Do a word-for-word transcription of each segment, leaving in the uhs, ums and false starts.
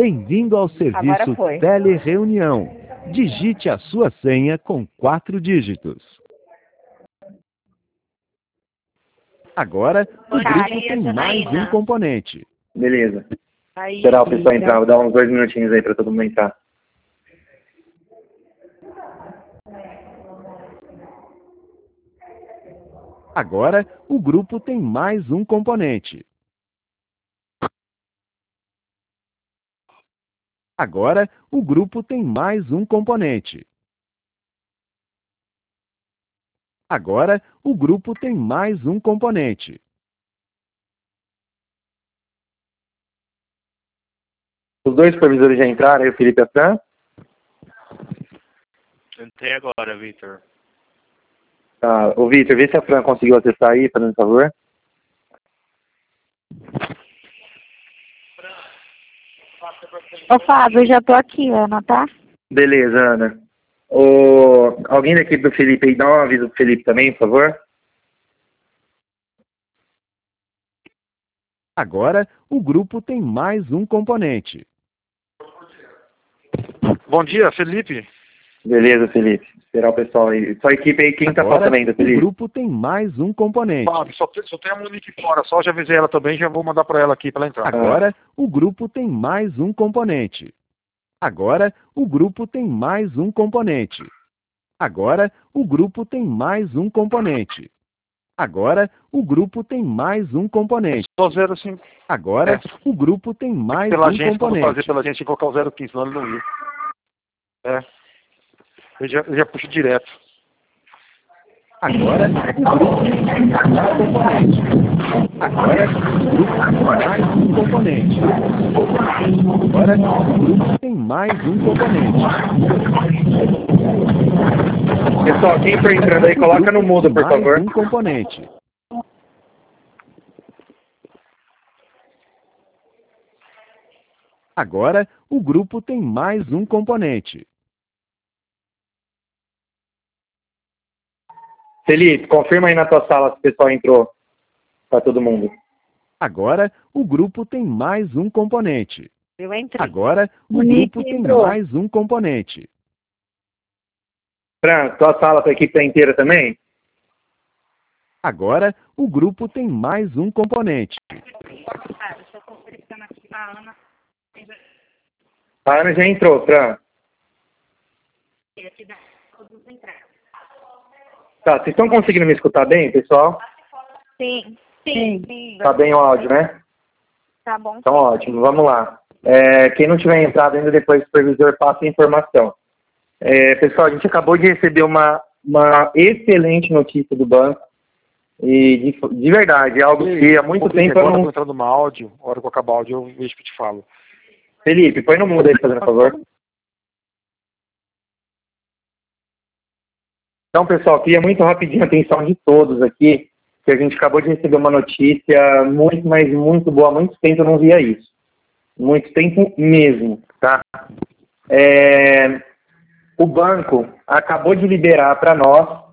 Bem-vindo ao serviço Telereunião. Digite a sua senha com quatro dígitos. Agora, o grupo tem mais um componente. Beleza. Esperar o pessoal entrar. Vou dar uns dois minutinhos aí para todo mundo entrar. Agora, o grupo tem mais um componente. Agora, o grupo tem mais um componente. Agora, o grupo tem mais um componente. Os dois supervisores já entraram, aí o Felipe e a Fran? Entrei agora, Vitor. Tá, ô Vitor, vê se a Fran conseguiu acessar aí, fazendo favor. Ô Fábio, eu já tô aqui, Ana, tá? Beleza, Ana. Ô, alguém da equipe do Felipe aí, dá um aviso pro Felipe também, por favor. Agora, o grupo tem mais um componente. Bom dia, Felipe. Beleza, Felipe. Esperar o pessoal aí. Só a equipe aí, quem tá Agora, faltando ainda, Felipe? O grupo tem mais um componente. Fábio, só, tem- só tem a Monique fora, só já avisei ela também, já vou mandar para ela aqui para ela entrar. Agora, o grupo tem mais um componente. Agora, o grupo tem mais um componente. Agora, o grupo tem mais um componente. Agora, o grupo tem mais um componente. Só zero cinco. Agora, É. o grupo tem mais Pela um gente, quando fazer componente. pela gente, tem que colocar o zero quinze, senão ele não ia. É. Eu já, eu já puxo direto. Agora, o grupo tem mais um componente. Agora, o grupo tem mais um componente. Agora, o grupo tem mais um componente. Pessoal, quem for entrando aí, O coloca grupo no mudo, tem por mais favor. um componente. Agora, o grupo tem mais um componente. Felipe, confirma aí na tua sala se o pessoal entrou. Pra todo mundo. Agora, o grupo tem mais um componente. Eu entrei. Agora, o Monique grupo tem entrou. mais um componente. Fran, tua sala, tua equipe tá inteira também? Agora, o grupo tem mais um componente. A Ana já entrou, Fran. Tá, vocês estão conseguindo me escutar bem, pessoal? Sim, sim, sim. Tá bem o áudio, né? Tá bom. Então, ótimo, vamos lá. É, quem não tiver entrado ainda, depois o supervisor passa a informação. É, pessoal, a gente acabou de receber uma, uma excelente notícia do banco. E, de, de verdade, é algo que há muito Ô, tempo Vitor, eu agora não... eu tô entrando no áudio, a hora que eu acabar o áudio eu vejo que eu te falo. Felipe, põe no mudo aí, fazendo favor. Então, pessoal, queria muito rapidinho a atenção de todos aqui, que a gente acabou de receber uma notícia muito, mas muito boa. Há muito tempo eu não via isso. Muito tempo mesmo, tá? É, o banco acabou de liberar para nós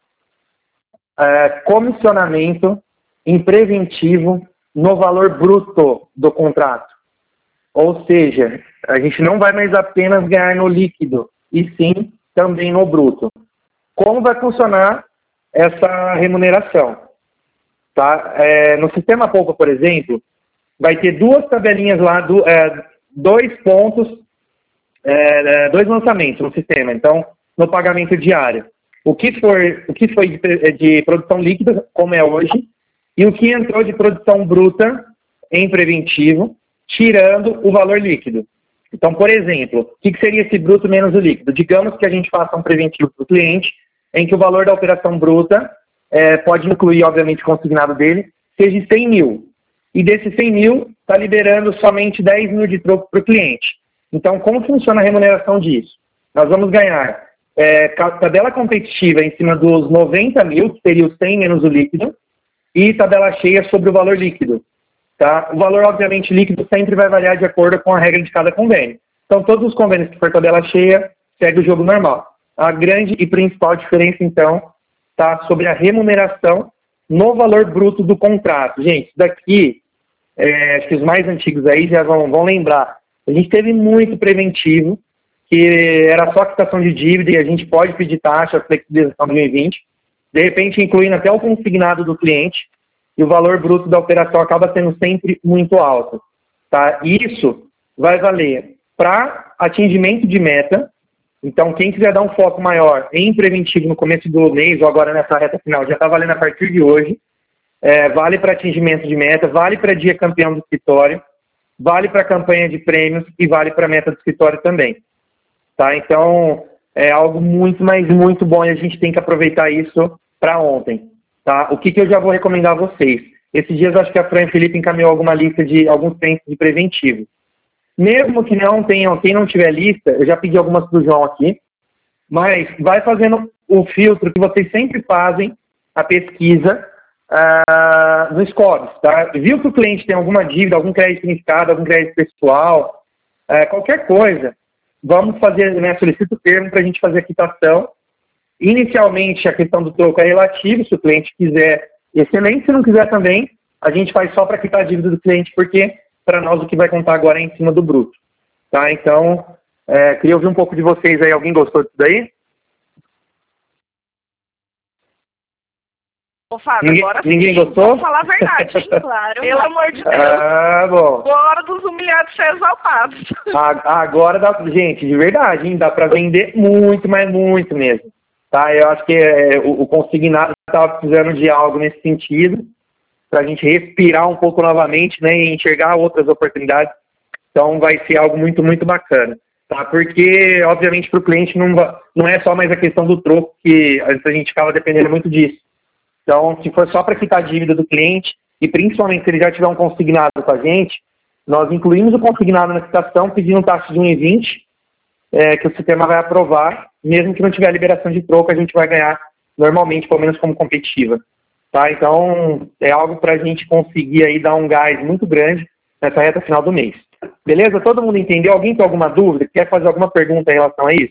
é, comissionamento em preventivo no valor bruto do contrato. Ou seja, a gente não vai mais apenas ganhar no líquido, e sim também no bruto. Como vai funcionar essa remuneração? Tá? É, no sistema Poupa, por exemplo, vai ter duas tabelinhas lá, do, é, dois pontos, é, dois lançamentos no sistema. Então, no pagamento diário, o que, for, o que foi de, de produção líquida, como é hoje, e o que entrou de produção bruta em preventivo, tirando o valor líquido. Então, por exemplo, o que seria esse bruto menos o líquido? Digamos que a gente faça um preventivo para o cliente, em que o valor da operação bruta é, pode incluir, obviamente, o consignado dele, seja cem mil. E desses cem mil, está liberando somente dez mil de troco para o cliente. Então, como funciona a remuneração disso? Nós vamos ganhar é, tabela competitiva em cima dos noventa mil, que seria os cem menos o líquido, e tabela cheia sobre o valor líquido. Tá? O valor, obviamente, líquido sempre vai variar de acordo com a regra de cada convênio. Então, todos os convênios que for tabela cheia, segue o jogo normal. A grande e principal diferença, então, está sobre a remuneração no valor bruto do contrato. Gente, isso daqui, é, acho que os mais antigos aí já vão, vão lembrar. A gente teve muito preventivo, que era só quitação de dívida e a gente pode pedir taxa, flexibilização de dois mil e vinte, de repente incluindo até o consignado do cliente, e o valor bruto da operação acaba sendo sempre muito alto. Tá? Isso vai valer para atingimento de meta. Então, quem quiser dar um foco maior em preventivo no começo do mês ou agora nessa reta final, já está valendo a partir de hoje. É, vale para atingimento de meta, vale para dia campeão do escritório, vale para campanha de prêmios e vale para meta do escritório também. Tá? Então, é algo muito, mas muito bom e a gente tem que aproveitar isso para ontem. Tá? O que, que eu já vou recomendar a vocês? Esses dias acho que a Fran e o Felipe encaminhou alguma lista de alguns clientes de preventivo. Mesmo que não tenham, quem não tiver lista, eu já pedi algumas para o João aqui, mas vai fazendo o filtro que vocês sempre fazem, a pesquisa uh, no Scores. Tá? Viu que o cliente tem alguma dívida, algum crédito significado, algum crédito pessoal, uh, qualquer coisa, vamos fazer, né, solicita o termo para a gente fazer a quitação. Inicialmente, a questão do troco é relativa, se o cliente quiser, excelente, se não quiser também, a gente faz só para quitar a dívida do cliente, porque para nós o que vai contar agora é em cima do bruto. Tá? Então, é, queria ouvir um pouco de vocês aí. Alguém gostou disso daí? Ô, Fábio, ninguém, agora ninguém sim, gostou? vamos falar a verdade. Claro. Pelo amor de Deus. Ah, bom. Bora dos humilhados ser exaltados. A, agora dá, gente, de verdade, hein, dá para vender muito, mas muito mesmo. Tá? Eu acho que é, o, o consignado estava precisando de algo nesse sentido, para a gente respirar um pouco novamente, né, e enxergar outras oportunidades. Então vai ser algo muito, muito bacana. Tá? Porque, obviamente, para o cliente não, não é só mais a questão do troco, que antes a gente ficava dependendo muito disso. Então, se for só para quitar a dívida do cliente, e principalmente se ele já tiver um consignado com a gente, nós incluímos o consignado na quitação, pedindo taxa de um vírgula vinte, é, que o sistema vai aprovar, mesmo que não tiver liberação de troco, a gente vai ganhar normalmente, pelo menos como competitiva. Tá? Então, é algo para a gente conseguir aí dar um gás muito grande nessa reta final do mês. Beleza? Todo mundo entendeu? Alguém tem alguma dúvida? Quer fazer alguma pergunta em relação a isso?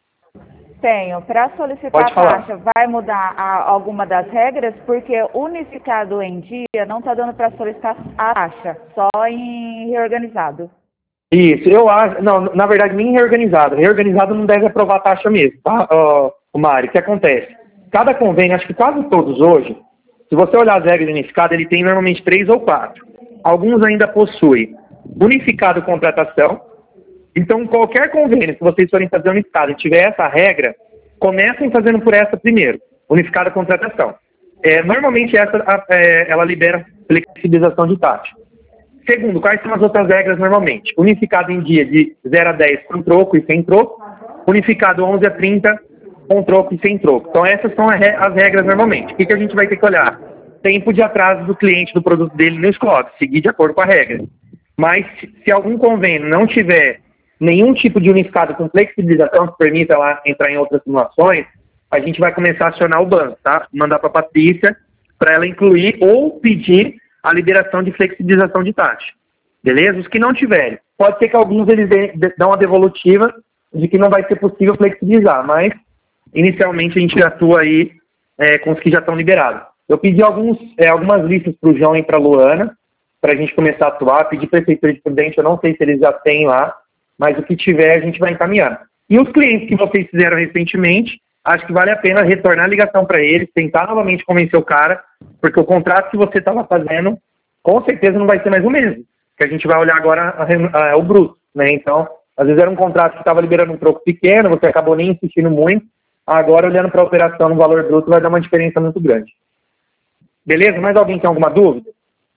Tenho. Para solicitar Pode a falar. taxa, vai mudar a, alguma das regras? Porque unificado em dia não está dando para solicitar a taxa, só em reorganizado. Isso, eu acho... Não, na verdade, nem reorganizado. Reorganizado não deve aprovar a taxa mesmo, tá, uh, Mari? O que acontece? Cada convênio, acho que quase todos hoje, se você olhar as regras unificadas, ele tem normalmente três ou quatro. Alguns ainda possuem unificado contratação. Então, qualquer convênio que vocês forem fazer unificado e tiver essa regra, comecem fazendo por essa primeiro, unificada contratação. É, normalmente, essa a, é, ela libera flexibilização de taxa. Segundo, quais são as outras regras normalmente? Unificado em dia de zero a dez com troco e sem troco. Unificado onze a trinta com troco e sem troco. Então, essas são as regras normalmente. O que, que a gente vai ter que olhar? Tempo de atraso do cliente do produto dele no Scores, seguir de acordo com a regra. Mas, se algum convênio não tiver nenhum tipo de unificado com flexibilização que permita ela entrar em outras simulações, a gente vai começar a acionar o banco, tá? Mandar para a Patrícia para ela incluir ou pedir a liberação de flexibilização de taxa. Beleza? Os que não tiverem. Pode ser que alguns eles dão uma devolutiva de que não vai ser possível flexibilizar, mas inicialmente a gente atua aí é, com os que já estão liberados. Eu pedi alguns, é, algumas listas para o João e para a Luana, para a gente começar a atuar. Pedi Prefeitura de Prudente, eu não sei se eles já têm lá, mas o que tiver a gente vai encaminhar. E os clientes que vocês fizeram recentemente, acho que vale a pena retornar a ligação para eles, tentar novamente convencer o cara, porque o contrato que você estava fazendo, com certeza não vai ser mais o mesmo. Que a gente vai olhar agora a, a, o bruto, né? Então, às vezes era um contrato que estava liberando um troco pequeno, você acabou nem insistindo muito, agora olhando para a operação no valor bruto vai dar uma diferença muito grande. Beleza? Mais alguém tem alguma dúvida?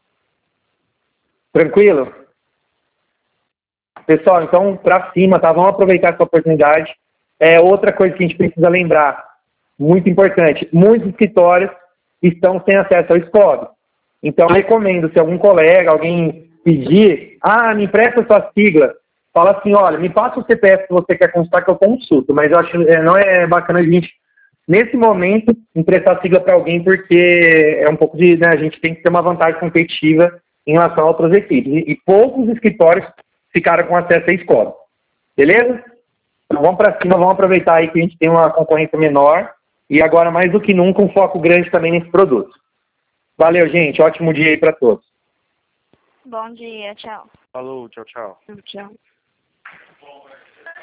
Tranquilo? Pessoal, então, para cima, tá? Vamos aproveitar essa oportunidade. É outra coisa que a gente precisa lembrar, muito importante, muitos escritórios estão sem acesso ao Scores. Então, eu recomendo, se algum colega, alguém pedir, ah, me empresta sua sigla, fala assim, olha, me passa o C P F que você quer consultar que eu consulto, mas eu acho que não é bacana a gente, nesse momento, emprestar a sigla para alguém, porque é um pouco de, né, a gente tem que ter uma vantagem competitiva em relação a outras equipes. E, e poucos escritórios ficaram com acesso a Scores. Beleza? Então vamos para cima, vamos aproveitar aí que a gente tem uma concorrência menor e agora mais do que nunca um foco grande também nesse produto. Valeu, gente. Ótimo dia aí para todos. Bom dia, tchau. Falou, tchau, tchau. Tchau.